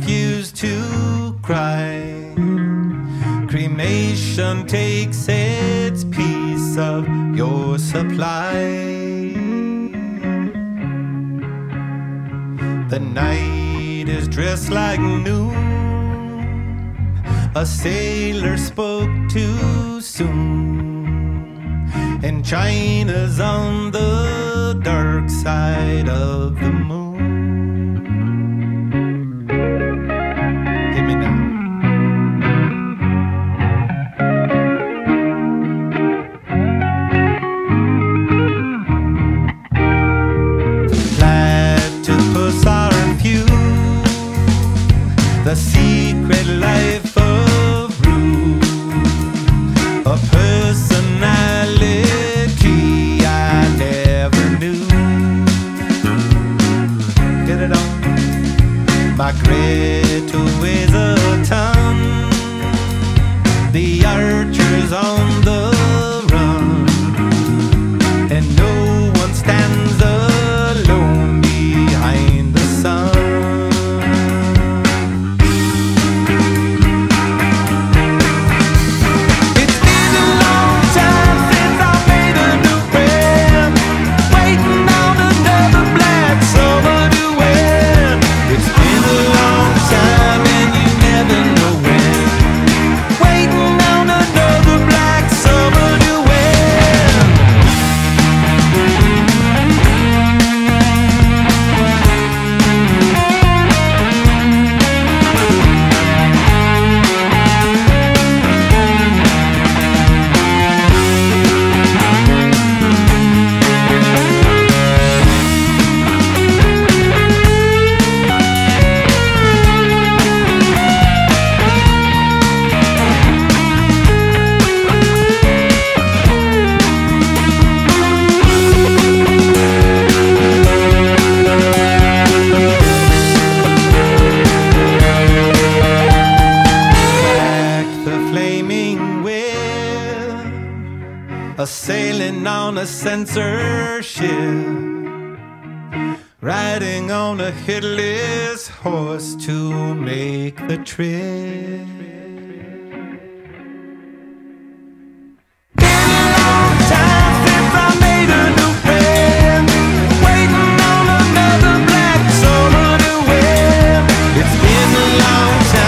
refuse to cry. Cremation takes its piece of your supply. The night is dressed like noon. A sailor spoke too soon, and China's on the dark side of the moon. Hit me now. Platypus are few, the secret life of Rue, a personality I never knew. Get it on? My Greta weighs a ton, the archer's on the run, and no one stands alone behind the sun. It's been a long time since I made a new friend, waiting on another black summer to win. It's been a long time and you never know when, waiting on another black summer to win. A sailing on a censorship, riding on a headless horse to make the trip. Been a long time since I made a new friend, waiting on another black summer to win. It's been a long time.